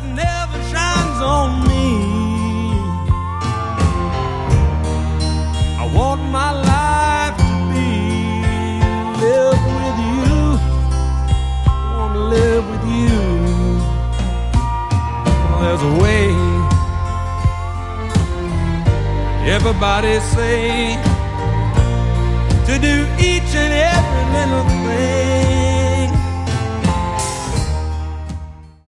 never shines on me. I want my life to be live with you. I want to live with you. Well, there's a way. Everybody say